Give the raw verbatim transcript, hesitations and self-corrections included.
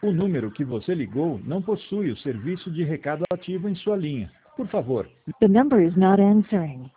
O número que você ligou não possui o serviço de recado ativo em sua linha. Por favor. The number is not answering.